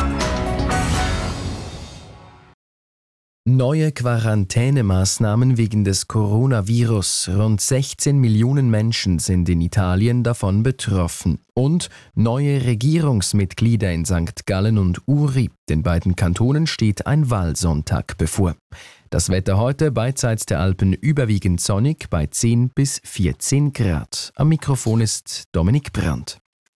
Neue Quarantänemaßnahmen wegen des Coronavirus. Rund 16 Millionen Menschen sind in Italien davon betroffen. Und neue Regierungsmitglieder in St. Gallen und Uri. Den beiden Kantonen steht ein Wahlsonntag bevor. Das Wetter heute beidseits der Alpen überwiegend sonnig bei 10 bis 14 Grad. Am Mikrofon ist Dominik Brandt.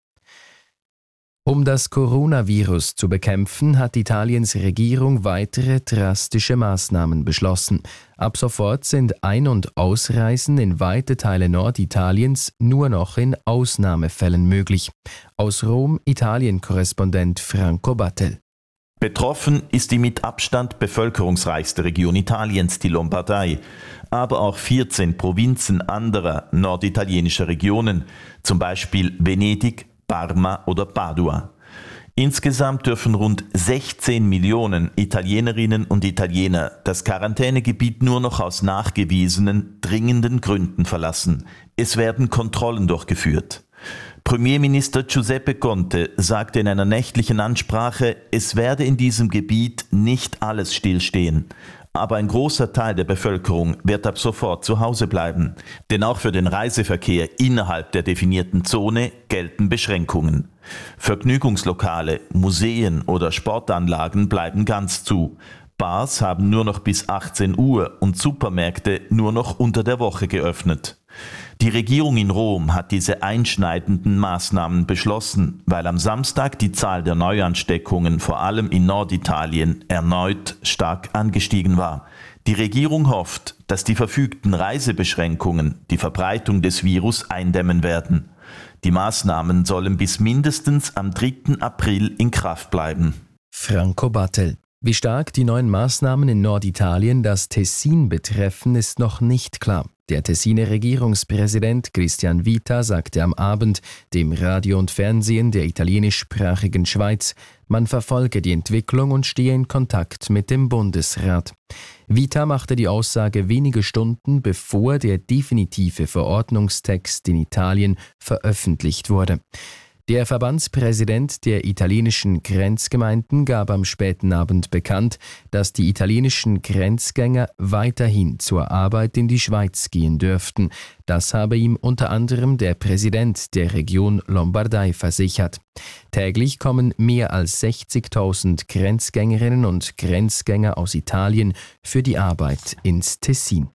Um das Coronavirus zu bekämpfen, hat Italiens Regierung weitere drastische Maßnahmen beschlossen. Ab sofort sind Ein- und Ausreisen in weite Teile Norditaliens nur noch in Ausnahmefällen möglich. Aus Rom Italien-Korrespondent Franco Battel. Betroffen ist die mit Abstand bevölkerungsreichste Region Italiens, die Lombardei, aber auch 14 Provinzen anderer norditalienischer Regionen, zum Beispiel Venedig, Parma oder Padua. Insgesamt dürfen rund 16 Millionen Italienerinnen und Italiener das Quarantänegebiet nur noch aus nachgewiesenen, dringenden Gründen verlassen. Es werden Kontrollen durchgeführt. Premierminister Giuseppe Conte sagte in einer nächtlichen Ansprache, es werde in diesem Gebiet nicht alles stillstehen. Aber ein großer Teil der Bevölkerung wird ab sofort zu Hause bleiben. Denn auch für den Reiseverkehr innerhalb der definierten Zone gelten Beschränkungen. Vergnügungslokale, Museen oder Sportanlagen bleiben ganz zu. Bars haben nur noch bis 18 Uhr und Supermärkte nur noch unter der Woche geöffnet. Die Regierung in Rom hat diese einschneidenden Maßnahmen beschlossen, weil am Samstag die Zahl der Neuansteckungen vor allem in Norditalien erneut stark angestiegen war. Die Regierung hofft, dass die verfügten Reisebeschränkungen die Verbreitung des Virus eindämmen werden. Die Maßnahmen sollen bis mindestens am 3. April in Kraft bleiben. Franco Battel. Wie stark die neuen Maßnahmen in Norditalien das Tessin betreffen, ist noch nicht klar. Der Tessiner Regierungspräsident Christian Vita sagte am Abend dem Radio und Fernsehen der italienischsprachigen Schweiz, man verfolge die Entwicklung und stehe in Kontakt mit dem Bundesrat. Vita machte die Aussage wenige Stunden, bevor der definitive Verordnungstext in Italien veröffentlicht wurde. Der Verbandspräsident der italienischen Grenzgemeinden gab am späten Abend bekannt, dass die italienischen Grenzgänger weiterhin zur Arbeit in die Schweiz gehen dürften. Das habe ihm unter anderem der Präsident der Region Lombardei versichert. Täglich kommen mehr als 60.000 Grenzgängerinnen und Grenzgänger aus Italien für die Arbeit ins Tessin.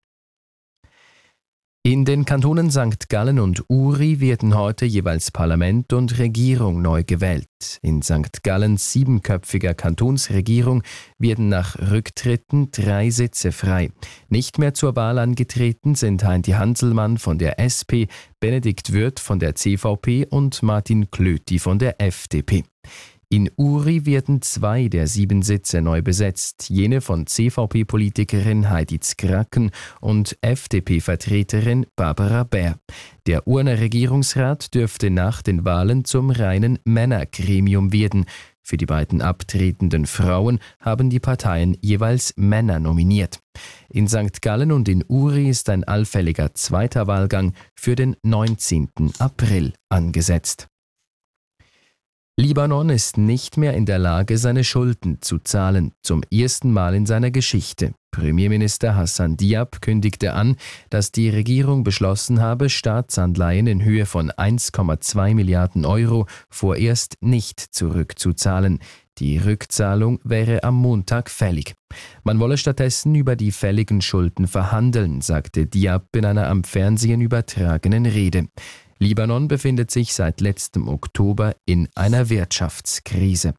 In den Kantonen St. Gallen und Uri werden heute jeweils Parlament und Regierung neu gewählt. In St. Gallens 7-köpfiger Kantonsregierung werden nach Rücktritten 3 Sitze frei. Nicht mehr zur Wahl angetreten sind Heidi Hanselmann von der SP, Benedikt Würth von der CVP und Martin Klöti von der FDP. In Uri werden 2 der 7 Sitze neu besetzt, jene von CVP-Politikerin Heidi Zkraken und FDP-Vertreterin Barbara Bär. Der Urner Regierungsrat dürfte nach den Wahlen zum reinen Männergremium werden. Für die beiden abtretenden Frauen haben die Parteien jeweils Männer nominiert. In St. Gallen und in Uri ist ein allfälliger zweiter Wahlgang für den 19. April angesetzt. Libanon ist nicht mehr in der Lage, seine Schulden zu zahlen, zum ersten Mal in seiner Geschichte. Premierminister Hassan Diab kündigte an, dass die Regierung beschlossen habe, Staatsanleihen in Höhe von 1,2 Milliarden Euro vorerst nicht zurückzuzahlen. Die Rückzahlung wäre am Montag fällig. Man wolle stattdessen über die fälligen Schulden verhandeln, sagte Diab in einer am Fernsehen übertragenen Rede. Libanon befindet sich seit letztem Oktober in einer Wirtschaftskrise.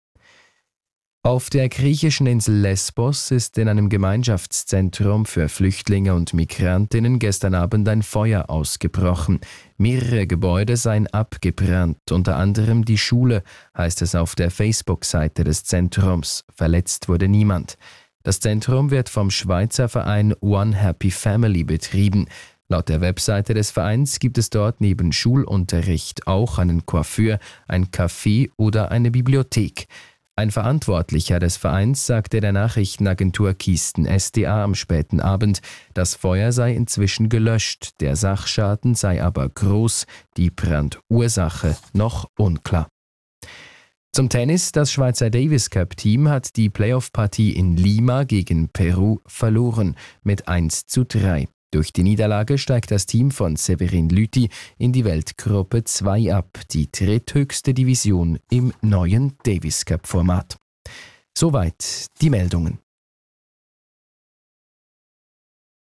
Auf der griechischen Insel Lesbos ist in einem Gemeinschaftszentrum für Flüchtlinge und Migrantinnen gestern Abend ein Feuer ausgebrochen. Mehrere Gebäude seien abgebrannt, unter anderem die Schule, heißt es auf der Facebook-Seite des Zentrums. Verletzt wurde niemand. Das Zentrum wird vom Schweizer Verein One Happy Family betrieben. Laut der Webseite des Vereins gibt es dort neben Schulunterricht auch einen Coiffeur, ein Café oder eine Bibliothek. Ein Verantwortlicher des Vereins sagte der Nachrichtenagentur Kisten SDA am späten Abend, das Feuer sei inzwischen gelöscht, der Sachschaden sei aber groß, die Brandursache noch unklar. Zum Tennis. Das Schweizer Davis Cup Team hat die Playoff-Partie in Lima gegen Peru verloren mit 1:3. Durch die Niederlage steigt das Team von Severin Lüthi in die Weltgruppe 2 ab, die dritthöchste Division im neuen Davis Cup Format. Soweit die Meldungen.